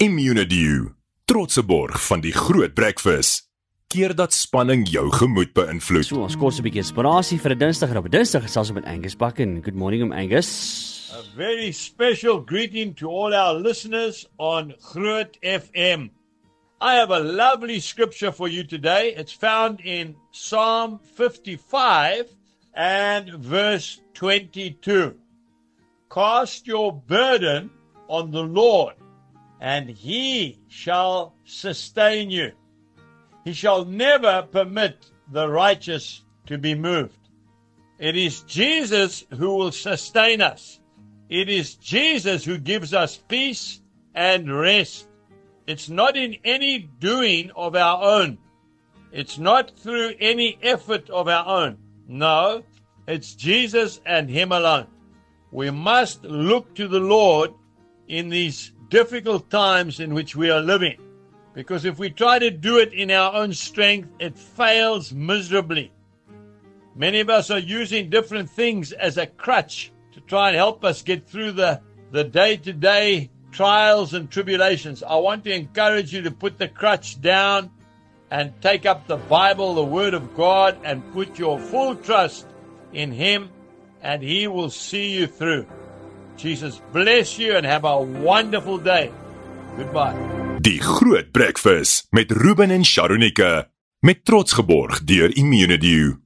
Immunedio, trotse borg van die Groot Breakfast. Keer dat spanning jou gemoed beïnvloed. So, ons kos 'n bietjie inspirasie vir 'n Dinsdag. Op 'n Dinsdag gesels ons met Angus Bakken. Good morning, Angus. A very special greeting to all our listeners on Groot FM. I have a lovely scripture for you today. It's found in Psalm 55 and verse 22. Cast your burden on the Lord, and He shall sustain you. He shall never permit the righteous to be moved. It is Jesus who will sustain us. It is Jesus who gives us peace and rest. It's not in any doing of our own. It's not through any effort of our own. No, it's Jesus and Him alone. We must look to the Lord in these difficult times in which we are living. Because if we try to do it in our own strength, it fails miserably. Many of us are using different things as a crutch to try and help us get through the day-to-day trials and tribulations. I want to encourage you to put the crutch down and take up the Bible, the Word of God, and put your full trust in Him, and He will see you through. Jesus bless you and have a wonderful day. Goodbye. Die Groot Breakfast met Ruben en Sharonika, met trots geborg deur Immunedio.